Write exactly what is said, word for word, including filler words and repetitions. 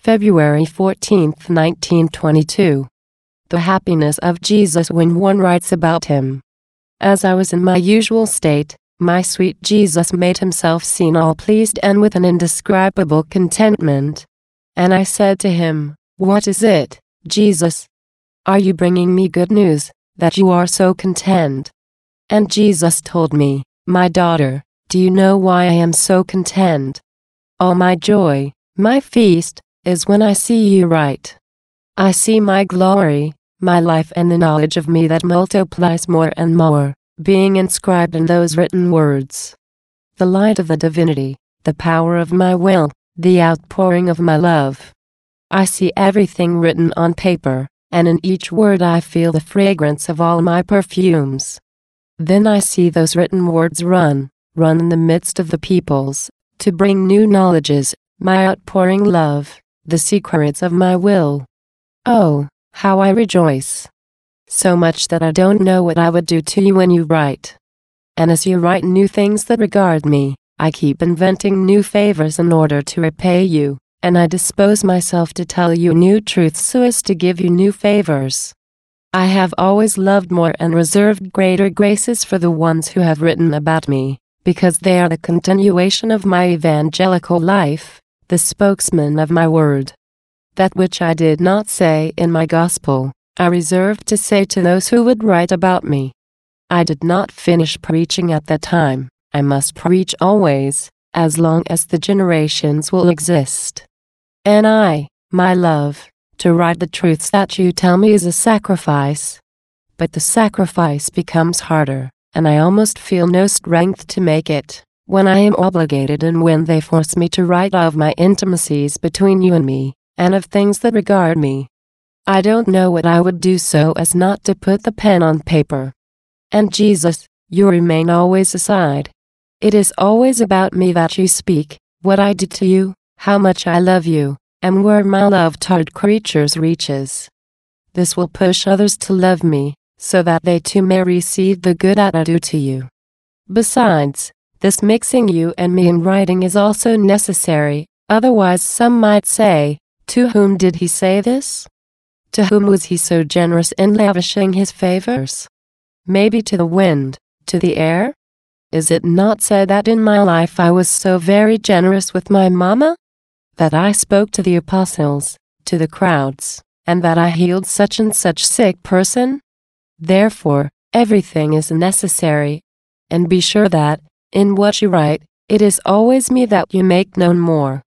February fourteenth, nineteen twenty-two. The happiness of Jesus when one writes about him. As I was in my usual state, my sweet Jesus made himself seen all pleased and with an indescribable contentment. And I said to him, "What is it, Jesus? Are you bringing me good news, that you are so content?" And Jesus told me, "My daughter, do you know why I am so content? All my joy, my feast, is when I see you write. I see my glory, my life and the knowledge of me that multiplies more and more, being inscribed in those written words. The light of the divinity, the power of my will, the outpouring of my love. I see everything written on paper, and in each word I feel the fragrance of all my perfumes. Then I see those written words run, run in the midst of the peoples, to bring new knowledges, my outpouring love, the secrets of my will. Oh, how I rejoice! So much that I don't know what I would do to you when you write. And as you write new things that regard me, I keep inventing new favors in order to repay you, and I dispose myself to tell you new truths so as to give you new favors. I have always loved more and reserved greater graces for the ones who have written about me, because they are the continuation of my evangelical life, the spokesman of my word. That which I did not say in my gospel, I reserved to say to those who would write about me. I did not finish preaching at that time. I must preach always, as long as the generations will exist. And I, my love, to write the truths that you tell me is a sacrifice. But the sacrifice becomes harder, and I almost feel no strength to make it, when I am obligated and when they force me to write of my intimacies between you and me, and of things that regard me. I don't know what I would do so as not to put the pen on paper. And Jesus, you remain always aside. It is always about me that you speak, what I did to you, how much I love you, and where my love-taught creatures reaches. This will push others to love me, so that they too may receive the good that I do to you. Besides, this mixing you and me in writing is also necessary, otherwise some might say, to whom did he say this? To whom was he so generous in lavishing his favors? Maybe to the wind, to the air? Is it not said that in my life I was so very generous with my mamma? That I spoke to the apostles, to the crowds, and that I healed such and such sick person? Therefore, everything is necessary. And be sure that, in what you write, it is always me that you make known more.